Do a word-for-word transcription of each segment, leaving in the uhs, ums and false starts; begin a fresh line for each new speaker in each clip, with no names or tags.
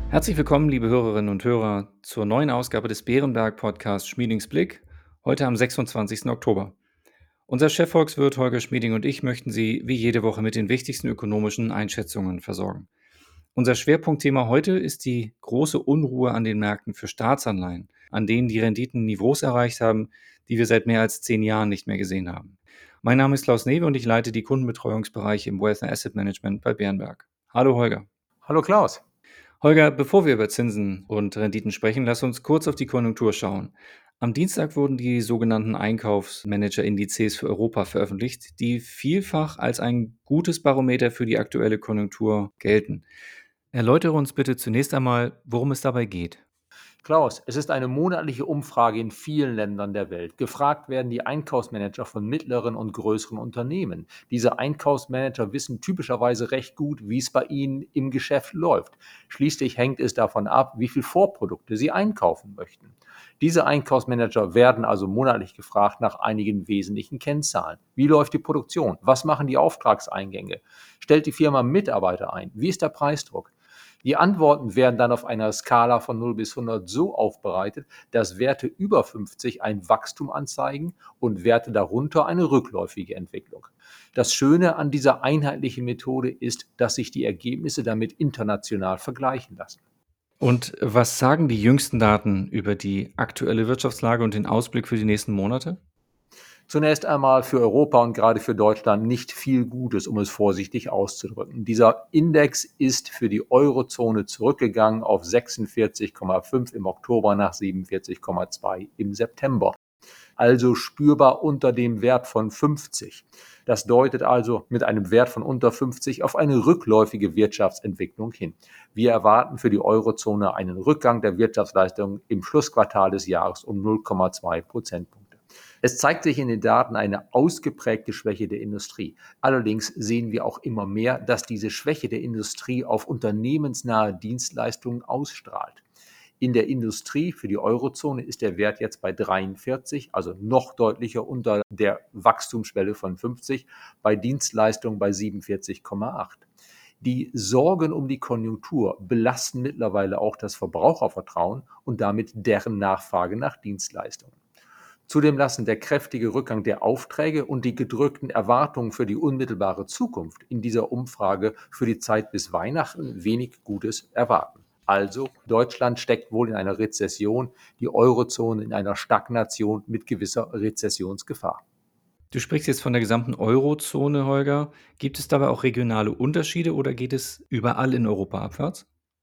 Herzlich willkommen, liebe Hörerinnen und Hörer, zur neuen Ausgabe des Bärenberg-Podcasts Schmiedings Blick, heute am sechsundzwanzigsten Oktober. Unser Chefvolkswirt Holger Schmieding und ich möchten Sie wie jede Woche mit den wichtigsten ökonomischen Einschätzungen versorgen. Unser Schwerpunktthema heute ist die große Unruhe an den Märkten für Staatsanleihen, an denen die Renditen Niveaus erreicht haben, die wir seit mehr als zehn Jahren nicht mehr gesehen haben. Mein Name ist Klaus Newe und ich leite die Kundenbetreuungsbereiche im Wealth and Asset Management bei Bärenberg. Hallo Holger.
Hallo Klaus.
Holger, bevor wir über Zinsen und Renditen sprechen, lass uns kurz auf die Konjunktur schauen. Am Dienstag wurden die sogenannten Einkaufsmanager-Indizes für Europa veröffentlicht, die vielfach als ein gutes Barometer für die aktuelle Konjunktur gelten. Erläutere uns bitte zunächst einmal, worum es dabei geht.
Klaus, es ist eine monatliche Umfrage in vielen Ländern der Welt. Gefragt werden die Einkaufsmanager von mittleren und größeren Unternehmen. Diese Einkaufsmanager wissen typischerweise recht gut, wie es bei ihnen im Geschäft läuft. Schließlich hängt es davon ab, wie viel Vorprodukte sie einkaufen möchten. Diese Einkaufsmanager werden also monatlich gefragt nach einigen wesentlichen Kennzahlen. Wie läuft die Produktion? Was machen die Auftragseingänge? Stellt die Firma Mitarbeiter ein? Wie ist der Preisdruck? Die Antworten werden dann auf einer Skala von null bis hundert so aufbereitet, dass Werte über fünfzig ein Wachstum anzeigen und Werte darunter eine rückläufige Entwicklung. Das Schöne an dieser einheitlichen Methode ist, dass sich die Ergebnisse damit international vergleichen lassen.
Und was sagen die jüngsten Daten über die aktuelle Wirtschaftslage und den Ausblick für die nächsten Monate?
Zunächst einmal für Europa und gerade für Deutschland nicht viel Gutes, um es vorsichtig auszudrücken. Dieser Index ist für die Eurozone zurückgegangen auf sechsundvierzig Komma fünf im Oktober nach siebenundvierzig Komma zwei im September. Also spürbar unter dem Wert von fünfzig. Das deutet also mit einem Wert von unter fünfzig auf eine rückläufige Wirtschaftsentwicklung hin. Wir erwarten für die Eurozone einen Rückgang der Wirtschaftsleistung im Schlussquartal des Jahres um null Komma zwei Prozentpunkte. Es zeigt sich in den Daten eine ausgeprägte Schwäche der Industrie. Allerdings sehen wir auch immer mehr, dass diese Schwäche der Industrie auf unternehmensnahe Dienstleistungen ausstrahlt. In der Industrie für die Eurozone ist der Wert jetzt bei dreiundvierzig, also noch deutlicher unter der Wachstumsschwelle von fünfzig, bei Dienstleistungen bei siebenundvierzig Komma acht. Die Sorgen um die Konjunktur belasten mittlerweile auch das Verbrauchervertrauen und damit deren Nachfrage nach Dienstleistungen. Zudem lassen der kräftige Rückgang der Aufträge und die gedrückten Erwartungen für die unmittelbare Zukunft in dieser Umfrage für die Zeit bis Weihnachten wenig Gutes erwarten. Also, Deutschland steckt wohl in einer Rezession, die Eurozone in einer Stagnation mit gewisser Rezessionsgefahr.
Du sprichst jetzt von der gesamten Eurozone, Holger. Gibt es dabei auch regionale Unterschiede oder geht es überall in Europa abwärts?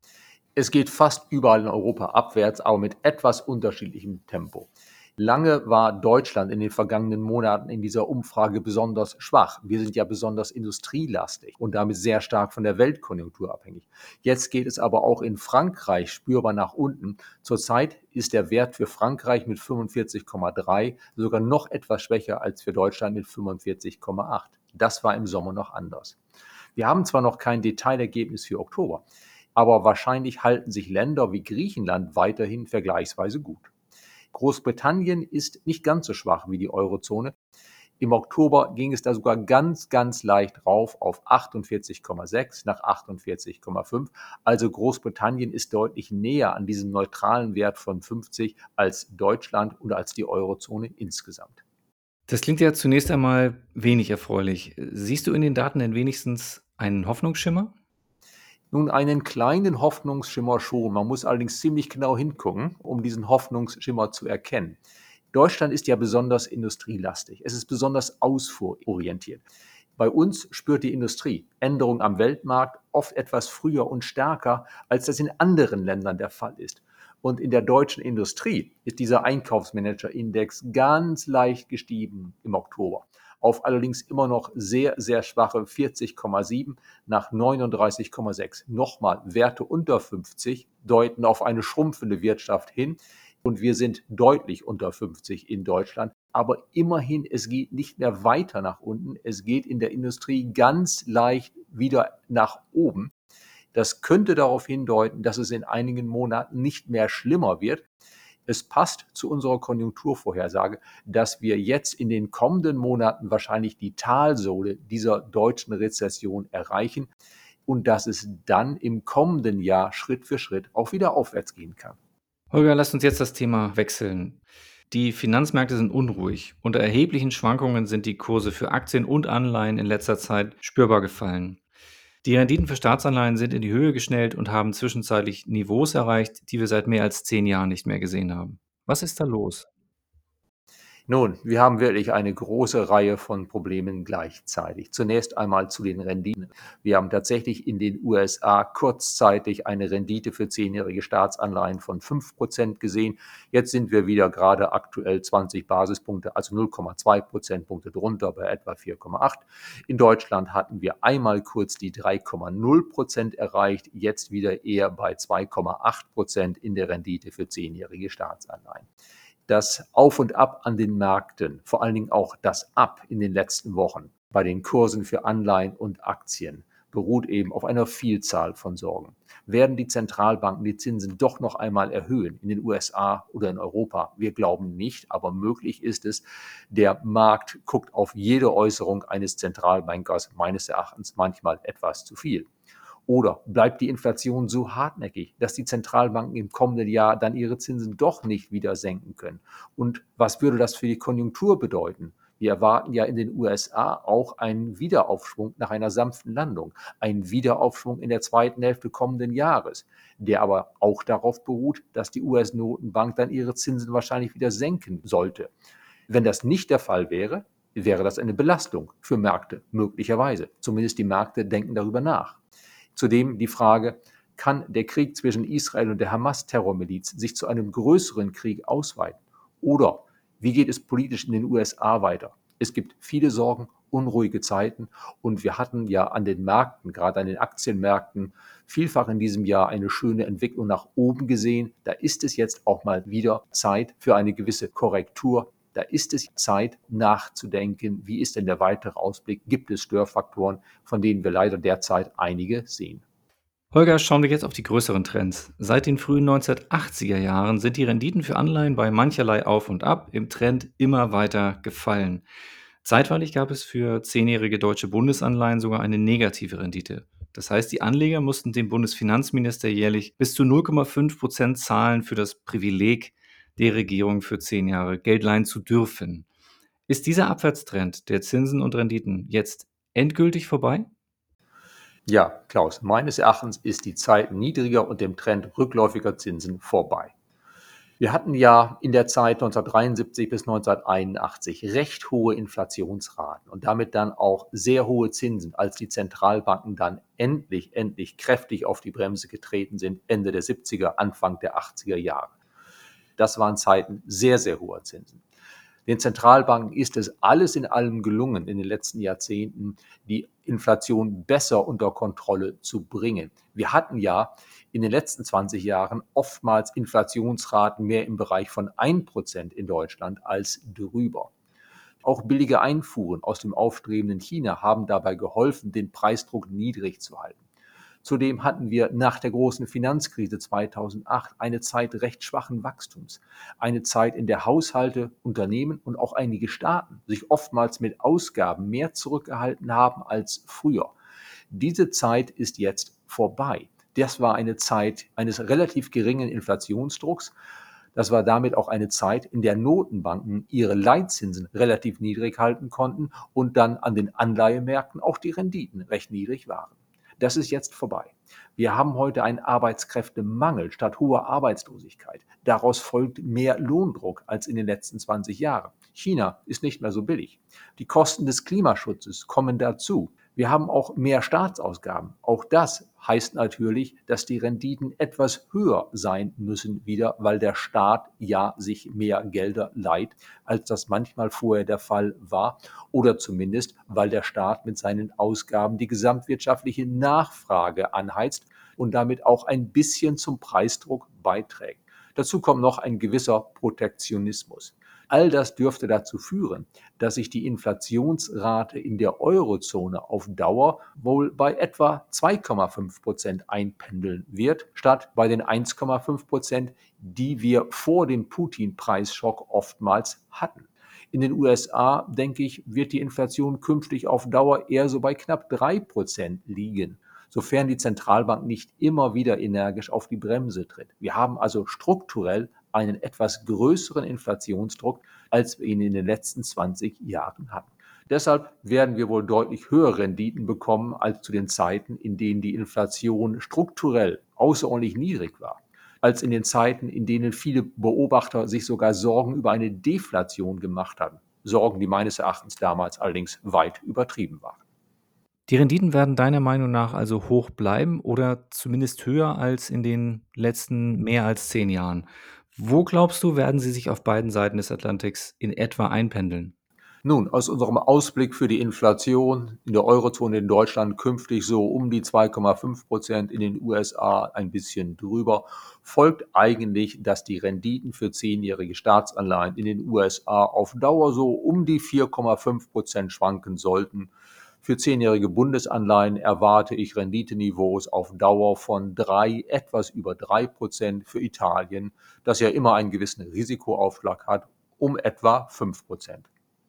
Es geht fast überall in Europa abwärts, aber mit etwas unterschiedlichem Tempo. Lange war Deutschland in den vergangenen Monaten in dieser Umfrage besonders schwach. Wir sind ja besonders industrielastig und damit sehr stark von der Weltkonjunktur abhängig. Jetzt geht es aber auch in Frankreich spürbar nach unten. Zurzeit ist der Wert für Frankreich mit fünfundvierzig Komma drei sogar noch etwas schwächer als für Deutschland mit fünfundvierzig Komma acht. Das war im Sommer noch anders. Wir haben zwar noch kein Detailergebnis für Oktober, aber wahrscheinlich halten sich Länder wie Griechenland weiterhin vergleichsweise gut. Großbritannien ist nicht ganz so schwach wie die Eurozone. Im Oktober ging es da sogar ganz, ganz leicht rauf auf achtundvierzig Komma sechs nach achtundvierzig Komma fünf. Also Großbritannien ist deutlich näher an diesem neutralen Wert von fünfzig als Deutschland oder als die Eurozone insgesamt.
Das klingt ja zunächst einmal wenig erfreulich. Siehst du in den Daten denn wenigstens einen Hoffnungsschimmer?
Nun, einen kleinen Hoffnungsschimmer schon. Man muss allerdings ziemlich genau hingucken, um diesen Hoffnungsschimmer zu erkennen. Deutschland ist ja besonders industrielastig. Es ist besonders ausfuhrorientiert. Bei uns spürt die Industrie Änderungen am Weltmarkt oft etwas früher und stärker, als das in anderen Ländern der Fall ist. Und in der deutschen Industrie ist dieser Einkaufsmanager-Index ganz leicht gestiegen im Oktober auf allerdings immer noch sehr, sehr schwache vierzig Komma sieben nach neununddreißig Komma sechs. Nochmal, Werte unter fünfzig deuten auf eine schrumpfende Wirtschaft hin und wir sind deutlich unter fünfzig in Deutschland. Aber immerhin, es geht nicht mehr weiter nach unten, es geht in der Industrie ganz leicht wieder nach oben. Das könnte darauf hindeuten, dass es in einigen Monaten nicht mehr schlimmer wird. Es passt zu unserer Konjunkturvorhersage, dass wir jetzt in den kommenden Monaten wahrscheinlich die Talsohle dieser deutschen Rezession erreichen. und dass es dann im kommenden Jahr Schritt für Schritt auch wieder aufwärts gehen kann.
Holger, lass uns jetzt das Thema wechseln. Die Finanzmärkte sind unruhig. Unter erheblichen Schwankungen sind die Kurse für Aktien und Anleihen in letzter Zeit spürbar gefallen. Die Renditen für Staatsanleihen sind in die Höhe geschnellt und haben zwischenzeitlich Niveaus erreicht, die wir seit mehr als zehn Jahren nicht mehr gesehen haben. Was ist da los?
Nun, wir haben wirklich eine große Reihe von Problemen gleichzeitig. Zunächst einmal zu den Renditen. Wir haben tatsächlich in den U S A kurzzeitig eine Rendite für zehnjährige Staatsanleihen von fünf Prozent gesehen. Jetzt sind wir wieder gerade aktuell zwanzig Basispunkte, also null Komma zwei Prozentpunkte drunter bei etwa vier Komma acht. In Deutschland hatten wir einmal kurz die drei Komma null Prozent erreicht, jetzt wieder eher bei zwei Komma acht Prozent in der Rendite für zehnjährige Staatsanleihen. Das Auf und Ab an den Märkten, vor allen Dingen auch das Ab in den letzten Wochen bei den Kursen für Anleihen und Aktien, beruht eben auf einer Vielzahl von Sorgen. Werden die Zentralbanken die Zinsen doch noch einmal erhöhen in den U S A oder in Europa? Wir glauben nicht, aber möglich ist es. Der Markt guckt auf jede Äußerung eines Zentralbankers meines Erachtens manchmal etwas zu viel. Oder bleibt die Inflation so hartnäckig, dass die Zentralbanken im kommenden Jahr dann ihre Zinsen doch nicht wieder senken können? Und was würde das für die Konjunktur bedeuten? Wir erwarten ja in den U S A auch einen Wiederaufschwung nach einer sanften Landung, einen Wiederaufschwung in der zweiten Hälfte kommenden Jahres, der aber auch darauf beruht, dass die U S-Notenbank dann ihre Zinsen wahrscheinlich wieder senken sollte. Wenn das nicht der Fall wäre, wäre das eine Belastung für Märkte, möglicherweise. Zumindest die Märkte denken darüber nach. Zudem die Frage, kann der Krieg zwischen Israel und der Hamas-Terrormiliz sich zu einem größeren Krieg ausweiten? Oder wie geht es politisch in den U S A weiter? Es gibt viele Sorgen, unruhige Zeiten und wir hatten ja an den Märkten, gerade an den Aktienmärkten, vielfach in diesem Jahr eine schöne Entwicklung nach oben gesehen. Da ist es jetzt auch mal wieder Zeit für eine gewisse Korrektur. Da ist es Zeit nachzudenken, wie ist denn der weitere Ausblick? Gibt es Störfaktoren, von denen wir leider derzeit einige sehen?
Holger, schauen wir jetzt auf die größeren Trends. Seit den frühen neunzehnhundertachtziger Jahren sind die Renditen für Anleihen bei mancherlei auf und ab im Trend immer weiter gefallen. Zeitweilig gab es für zehnjährige deutsche Bundesanleihen sogar eine negative Rendite. Das heißt, die Anleger mussten dem Bundesfinanzminister jährlich bis zu null Komma fünf Prozent zahlen für das Privileg der Regierung für zehn Jahre Geld leihen zu dürfen. Ist dieser Abwärtstrend der Zinsen und Renditen jetzt endgültig vorbei?
Ja, Klaus, meines Erachtens ist die Zeit niedriger und dem Trend rückläufiger Zinsen vorbei. Wir hatten ja in der Zeit neunzehnhundertdreiundsiebzig bis neunzehnhunderteinundachtzig recht hohe Inflationsraten und damit dann auch sehr hohe Zinsen, als die Zentralbanken dann endlich, endlich kräftig auf die Bremse getreten sind, Ende der siebziger, Anfang der achtziger Jahre. Das waren Zeiten sehr, sehr hoher Zinsen. Den Zentralbanken ist es alles in allem gelungen, in den letzten Jahrzehnten die Inflation besser unter Kontrolle zu bringen. Wir hatten ja in den letzten zwanzig Jahren oftmals Inflationsraten mehr im Bereich von ein Prozent in Deutschland als drüber. Auch billige Einfuhren aus dem aufstrebenden China haben dabei geholfen, den Preisdruck niedrig zu halten. Zudem hatten wir nach der großen Finanzkrise zweitausendacht eine Zeit recht schwachen Wachstums. Eine Zeit, in der Haushalte, Unternehmen und auch einige Staaten sich oftmals mit Ausgaben mehr zurückgehalten haben als früher. Diese Zeit ist jetzt vorbei. Das war eine Zeit eines relativ geringen Inflationsdrucks. Das war damit auch eine Zeit, in der Notenbanken ihre Leitzinsen relativ niedrig halten konnten und dann an den Anleihemärkten auch die Renditen recht niedrig waren. Das ist jetzt vorbei. Wir haben heute einen Arbeitskräftemangel statt hoher Arbeitslosigkeit. Daraus folgt mehr Lohndruck als in den letzten zwanzig Jahren. China ist nicht mehr so billig. Die Kosten des Klimaschutzes kommen dazu. Wir haben auch mehr Staatsausgaben. Auch das heißt natürlich, dass die Renditen etwas höher sein müssen wieder, weil der Staat ja sich mehr Gelder leiht, als das manchmal vorher der Fall war. Oder zumindest, weil der Staat mit seinen Ausgaben die gesamtwirtschaftliche Nachfrage anheizt und damit auch ein bisschen zum Preisdruck beiträgt. Dazu kommt noch ein gewisser Protektionismus. All das dürfte dazu führen, dass sich die Inflationsrate in der Eurozone auf Dauer wohl bei etwa zwei Komma fünf Prozent einpendeln wird, statt bei den eins Komma fünf Prozent, die wir vor dem Putin-Preisschock oftmals hatten. In den U S A, denke ich, wird die Inflation künftig auf Dauer eher so bei knapp drei Prozent liegen, sofern die Zentralbank nicht immer wieder energisch auf die Bremse tritt. Wir haben also strukturell einen etwas größeren Inflationsdruck, als wir ihn in den letzten zwanzig Jahren hatten. Deshalb werden wir wohl deutlich höhere Renditen bekommen als zu den Zeiten, in denen die Inflation strukturell außerordentlich niedrig war, als in den Zeiten, in denen viele Beobachter sich sogar Sorgen über eine Deflation gemacht haben. Sorgen, die meines Erachtens damals allerdings weit übertrieben waren.
Die Renditen werden deiner Meinung nach also hoch bleiben oder zumindest höher als in den letzten mehr als zehn Jahren. Wo glaubst du, werden sie sich auf beiden Seiten des Atlantiks in etwa einpendeln?
Nun, aus unserem Ausblick für die Inflation in der Eurozone in Deutschland künftig so um die zwei Komma fünf Prozent, in den U S A ein bisschen drüber, folgt eigentlich, dass die Renditen für zehnjährige Staatsanleihen in den U S A auf Dauer so um die vier Komma fünf Prozent schwanken sollten. Für zehnjährige Bundesanleihen erwarte ich Renditeniveaus auf Dauer von drei, etwas über drei Prozent, für Italien, das ja immer einen gewissen Risikoaufschlag hat, um etwa fünf Prozent.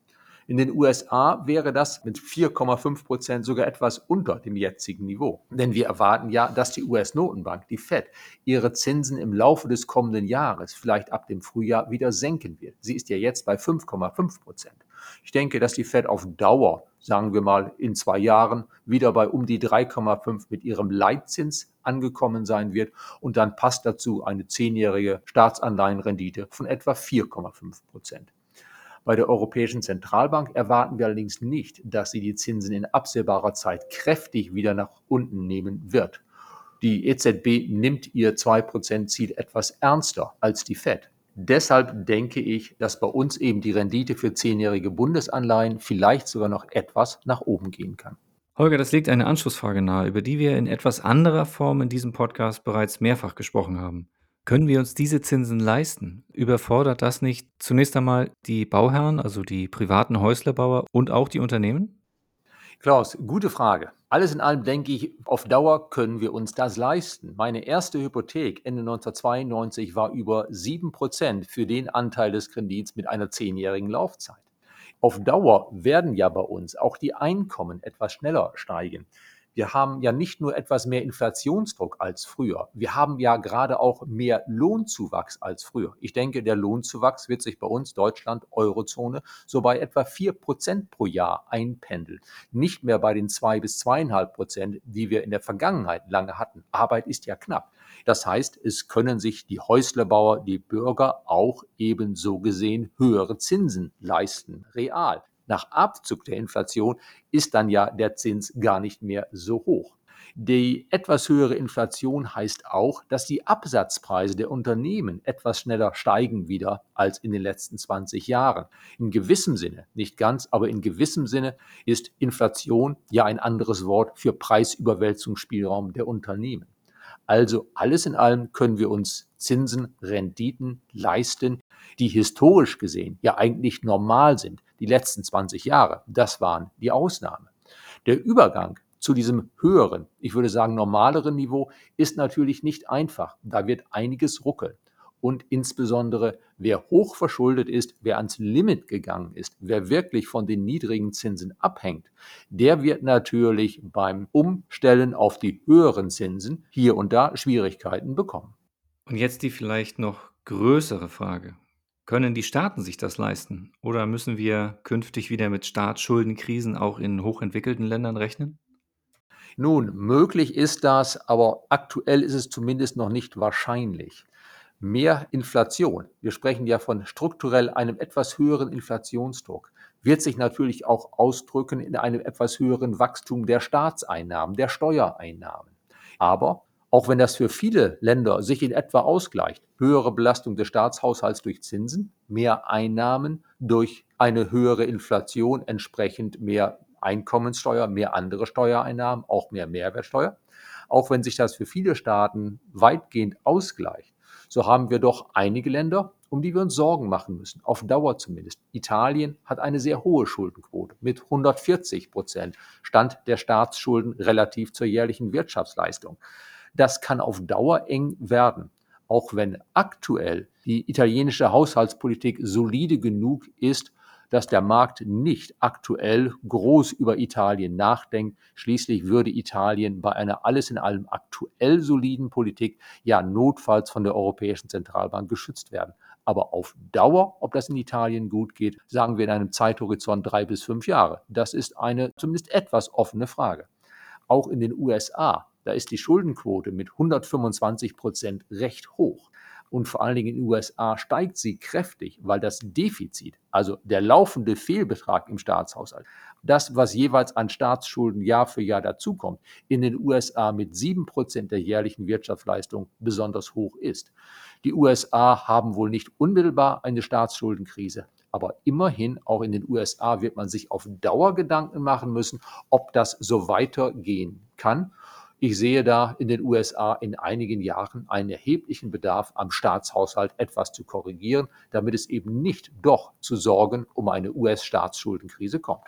In den U S A wäre das mit vier Komma fünf Prozent sogar etwas unter dem jetzigen Niveau. Denn wir erwarten ja, dass die U S-Notenbank, die Fed, ihre Zinsen im Laufe des kommenden Jahres, vielleicht ab dem Frühjahr, wieder senken wird. Sie ist ja jetzt bei fünf Komma fünf Prozent. Ich denke, dass die Fed auf Dauer, sagen wir mal in zwei Jahren, wieder bei um die drei Komma fünf mit ihrem Leitzins angekommen sein wird. Und dann passt dazu eine zehnjährige Staatsanleihenrendite von etwa vier Komma fünf Prozent. Bei der Europäischen Zentralbank erwarten wir allerdings nicht, dass sie die Zinsen in absehbarer Zeit kräftig wieder nach unten nehmen wird. Die E Z B nimmt ihr zwei Prozent Ziel etwas ernster als die Fed. Deshalb denke ich, dass bei uns eben die Rendite für zehnjährige Bundesanleihen vielleicht sogar noch etwas nach oben gehen kann.
Holger, das legt eine Anschlussfrage nahe, über die wir in etwas anderer Form in diesem Podcast bereits mehrfach gesprochen haben. Können wir uns diese Zinsen leisten? Überfordert das nicht zunächst einmal die Bauherren, also die privaten Häuslerbauer und auch die Unternehmen?
Klaus, gute Frage. Alles in allem denke ich, auf Dauer können wir uns das leisten. Meine erste Hypothek Ende neunzehnhundertzweiundneunzig war über sieben Prozent für den Anteil des Kredits mit einer zehnjährigen Laufzeit. Auf Dauer werden ja bei uns auch die Einkommen etwas schneller steigen. Wir haben ja nicht nur etwas mehr Inflationsdruck als früher. Wir haben ja gerade auch mehr Lohnzuwachs als früher. Ich denke, der Lohnzuwachs wird sich bei uns, Deutschland, Eurozone, so bei etwa vier Prozent pro Jahr einpendeln. Nicht mehr bei den zwei bis zweieinhalb Prozent, die wir in der Vergangenheit lange hatten. Arbeit ist ja knapp. Das heißt, es können sich die Häuslebauer, die Bürger auch eben so gesehen höhere Zinsen leisten, real. Nach Abzug der Inflation ist dann ja der Zins gar nicht mehr so hoch. Die etwas höhere Inflation heißt auch, dass die Absatzpreise der Unternehmen etwas schneller steigen wieder als in den letzten zwanzig Jahren. In gewissem Sinne, nicht ganz, aber in gewissem Sinne ist Inflation ja ein anderes Wort für Preisüberwälzungsspielraum der Unternehmen. Also alles in allem können wir uns Zinsen, Renditen leisten, die historisch gesehen ja eigentlich normal sind. Die letzten zwanzig Jahre, das waren die Ausnahme. Der Übergang zu diesem höheren, ich würde sagen normaleren Niveau, ist natürlich nicht einfach. Da wird einiges ruckeln. Und insbesondere, wer hoch verschuldet ist, wer ans Limit gegangen ist, wer wirklich von den niedrigen Zinsen abhängt, der wird natürlich beim Umstellen auf die höheren Zinsen hier und da Schwierigkeiten bekommen.
Und jetzt die vielleicht noch größere Frage. Können die Staaten sich das leisten? Oder müssen wir künftig wieder mit Staatsschuldenkrisen auch in hochentwickelten Ländern rechnen?
Nun, möglich ist das, aber aktuell ist es zumindest noch nicht wahrscheinlich. Mehr Inflation, wir sprechen ja von strukturell einem etwas höheren Inflationsdruck, wird sich natürlich auch ausdrücken in einem etwas höheren Wachstum der Staatseinnahmen, der Steuereinnahmen. Aber auch wenn das für viele Länder sich in etwa ausgleicht, höhere Belastung des Staatshaushalts durch Zinsen, mehr Einnahmen durch eine höhere Inflation, entsprechend mehr Einkommenssteuer, mehr andere Steuereinnahmen, auch mehr Mehrwertsteuer. Auch wenn sich das für viele Staaten weitgehend ausgleicht, so haben wir doch einige Länder, um die wir uns Sorgen machen müssen, auf Dauer zumindest. Italien hat eine sehr hohe Schuldenquote mit hundertvierzig Prozent, Stand der Staatsschulden relativ zur jährlichen Wirtschaftsleistung. Das kann auf Dauer eng werden, auch wenn aktuell die italienische Haushaltspolitik solide genug ist, dass der Markt nicht aktuell groß über Italien nachdenkt. Schließlich würde Italien bei einer alles in allem aktuell soliden Politik ja notfalls von der Europäischen Zentralbank geschützt werden. Aber auf Dauer, ob das in Italien gut geht, sagen wir in einem Zeithorizont drei bis fünf Jahre. Das ist eine zumindest etwas offene Frage. Auch in den U S A, da ist die Schuldenquote mit hundertfünfundzwanzig Prozent recht hoch. Und vor allen Dingen in den U S A steigt sie kräftig, weil das Defizit, also der laufende Fehlbetrag im Staatshaushalt, das, was jeweils an Staatsschulden Jahr für Jahr dazukommt, in den U S A mit sieben Prozent der jährlichen Wirtschaftsleistung besonders hoch ist. Die U S A haben wohl nicht unmittelbar eine Staatsschuldenkrise, aber immerhin, auch in den U S A wird man sich auf Dauer Gedanken machen müssen, ob das so weitergehen kann. Ich sehe da in den U S A in einigen Jahren einen erheblichen Bedarf am Staatshaushalt etwas zu korrigieren, damit es eben nicht doch zu Sorgen um eine U S-Staatsschuldenkrise kommt.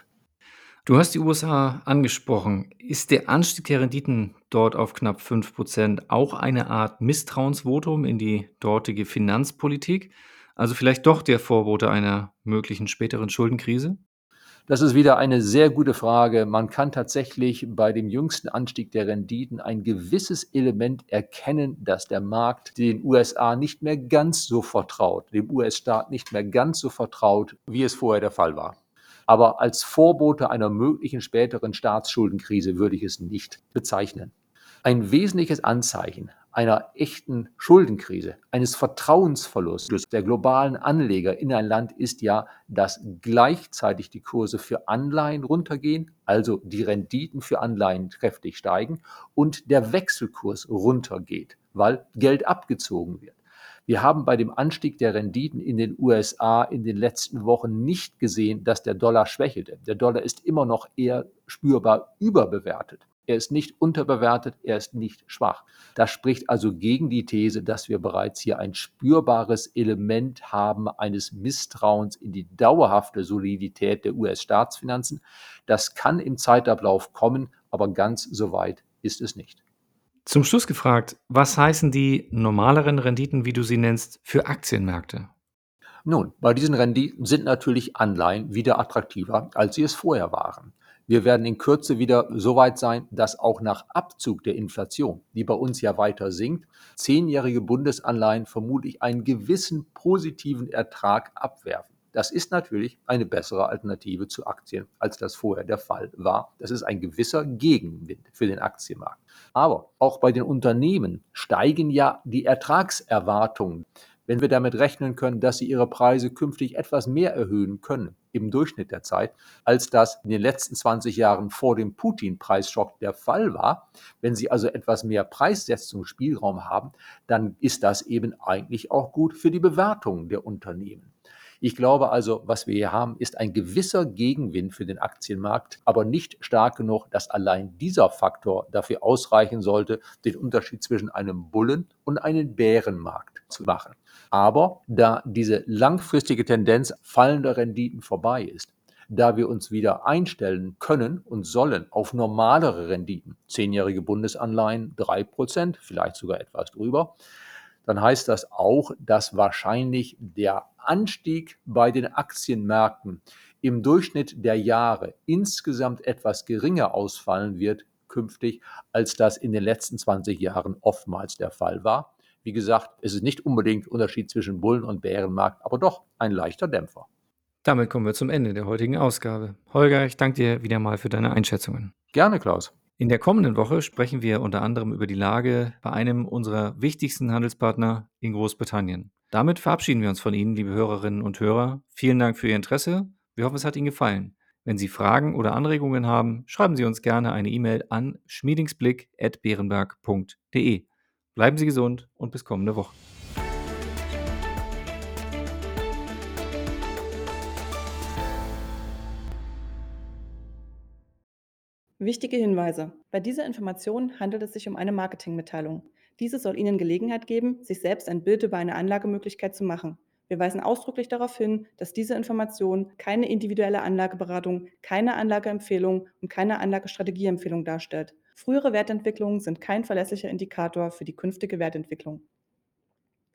Du hast die U S A angesprochen. Ist der Anstieg der Renditen dort auf knapp fünf Prozent auch eine Art Misstrauensvotum in die dortige Finanzpolitik? Also vielleicht doch der Vorbote einer möglichen späteren Schuldenkrise?
Das ist wieder eine sehr gute Frage. Man kann tatsächlich bei dem jüngsten Anstieg der Renditen ein gewisses Element erkennen, dass der Markt den U S A nicht mehr ganz so vertraut, dem U S-Staat nicht mehr ganz so vertraut, wie es vorher der Fall war. Aber als Vorbote einer möglichen späteren Staatsschuldenkrise würde ich es nicht bezeichnen. Ein wesentliches Anzeichen einer echten Schuldenkrise, eines Vertrauensverlustes der globalen Anleger in ein Land ist ja, dass gleichzeitig die Kurse für Anleihen runtergehen, also die Renditen für Anleihen kräftig steigen und der Wechselkurs runtergeht, weil Geld abgezogen wird. Wir haben bei dem Anstieg der Renditen in den U S A in den letzten Wochen nicht gesehen, dass der Dollar schwächelte. Der Dollar ist immer noch eher spürbar überbewertet. Er ist nicht unterbewertet, er ist nicht schwach. Das spricht also gegen die These, dass wir bereits hier ein spürbares Element haben eines Misstrauens in die dauerhafte Solidität der U S-Staatsfinanzen. Das kann im Zeitablauf kommen, aber ganz so weit ist es nicht.
Zum Schluss gefragt, was heißen die normaleren Renditen, wie du sie nennst, für Aktienmärkte?
Nun, bei diesen Renditen sind natürlich Anleihen wieder attraktiver, als sie es vorher waren. Wir werden in Kürze wieder so weit sein, dass auch nach Abzug der Inflation, die bei uns ja weiter sinkt, zehnjährige Bundesanleihen vermutlich einen gewissen positiven Ertrag abwerfen. Das ist natürlich eine bessere Alternative zu Aktien, als das vorher der Fall war. Das ist ein gewisser Gegenwind für den Aktienmarkt. Aber auch bei den Unternehmen steigen ja die Ertragserwartungen. Wenn wir damit rechnen können, dass sie ihre Preise künftig etwas mehr erhöhen können im Durchschnitt der Zeit, als das in den letzten zwanzig Jahren vor dem Putin-Preisschock der Fall war, wenn sie also etwas mehr Preissetzungsspielraum haben, dann ist das eben eigentlich auch gut für die Bewertung der Unternehmen. Ich glaube also, was wir hier haben, ist ein gewisser Gegenwind für den Aktienmarkt, aber nicht stark genug, dass allein dieser Faktor dafür ausreichen sollte, den Unterschied zwischen einem Bullen- und einem Bärenmarkt zu machen. Aber da diese langfristige Tendenz fallender Renditen vorbei ist, da wir uns wieder einstellen können und sollen auf normalere Renditen, zehnjährige Bundesanleihen drei Prozent, vielleicht sogar etwas drüber, dann heißt das auch, dass wahrscheinlich der Anstieg bei den Aktienmärkten im Durchschnitt der Jahre insgesamt etwas geringer ausfallen wird künftig, als das in den letzten zwanzig Jahren oftmals der Fall war. Wie gesagt, es ist nicht unbedingt ein Unterschied zwischen Bullen- und Bärenmarkt, aber doch ein leichter Dämpfer.
Damit kommen wir zum Ende der heutigen Ausgabe. Holger, ich danke dir wieder mal für deine Einschätzungen.
Gerne, Klaus.
In der kommenden Woche sprechen wir unter anderem über die Lage bei einem unserer wichtigsten Handelspartner in Großbritannien. Damit verabschieden wir uns von Ihnen, liebe Hörerinnen und Hörer. Vielen Dank für Ihr Interesse. Wir hoffen, es hat Ihnen gefallen. Wenn Sie Fragen oder Anregungen haben, schreiben Sie uns gerne eine E-Mail an schmiedingsblick at beerenberg punkt de. Bleiben Sie gesund und bis kommende Woche.
Wichtige Hinweise. Bei dieser Information handelt es sich um eine Marketingmitteilung. Diese soll Ihnen Gelegenheit geben, sich selbst ein Bild über eine Anlagemöglichkeit zu machen. Wir weisen ausdrücklich darauf hin, dass diese Information keine individuelle Anlageberatung, keine Anlageempfehlung und keine Anlagestrategieempfehlung darstellt. Frühere Wertentwicklungen sind kein verlässlicher Indikator für die künftige Wertentwicklung.